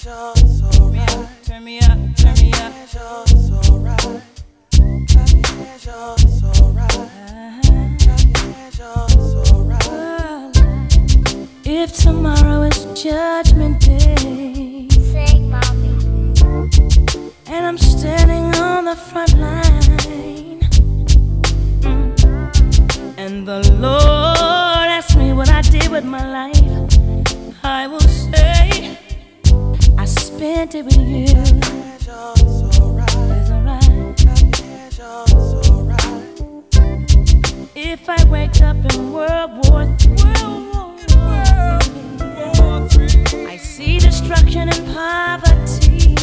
Turn me up, turn me up. If tomorrow is Judgment Day, Sing, mommy. and I'm standing on the front line, and the Lord asks me what I did with my life, I will say I spent it with you. It's alright. If I wake up in World War III, I see destruction and poverty,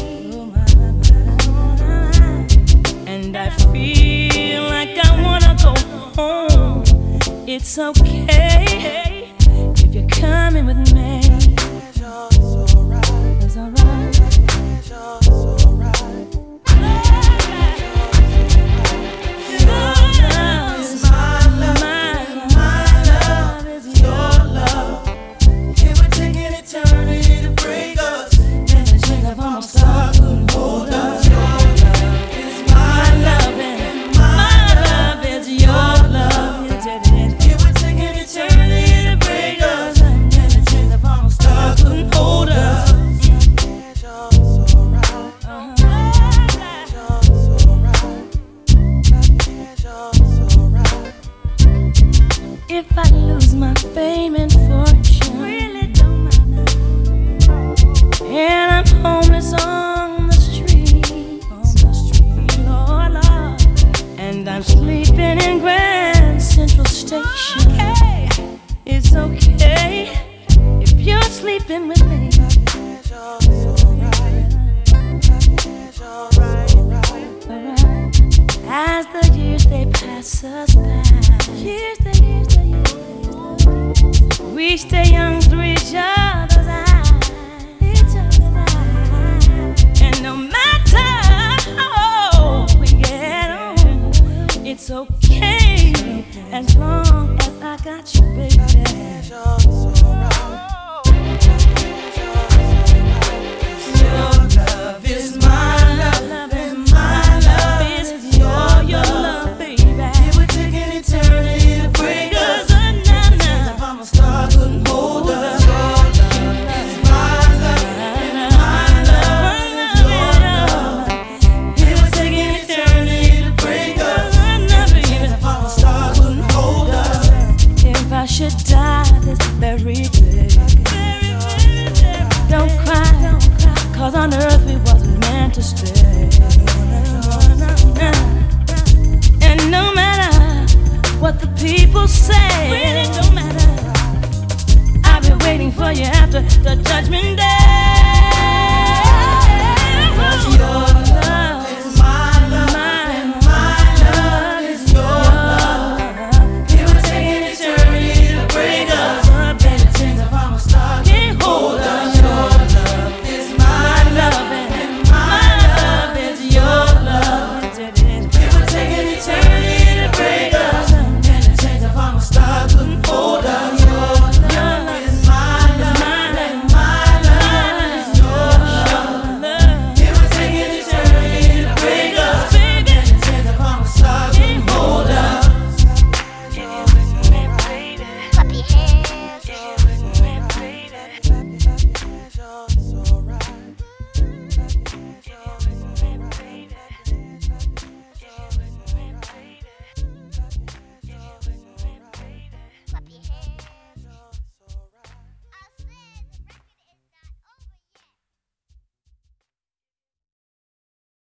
and I feel like I wanna go home. It's okay if you're coming with me. It's alright. If I lose my fame and fortune, really don't matter, and I'm homeless on the street, Lord, Lord, and I'm sleeping in Grand Central Station, it's okay if you're sleeping with me. As the years they pass us by, we stay young through each other's eyes. And no matter how old we get on, it's okay as long as I got you, baby. Your love is my love, and my love is your love, baby. It would take an eternity to break us. Should die this very day. Don't cry, cause on earth we wasn't meant to stay. And no matter what the people say, really don't matter, I've been waiting for you after the Judgment Day.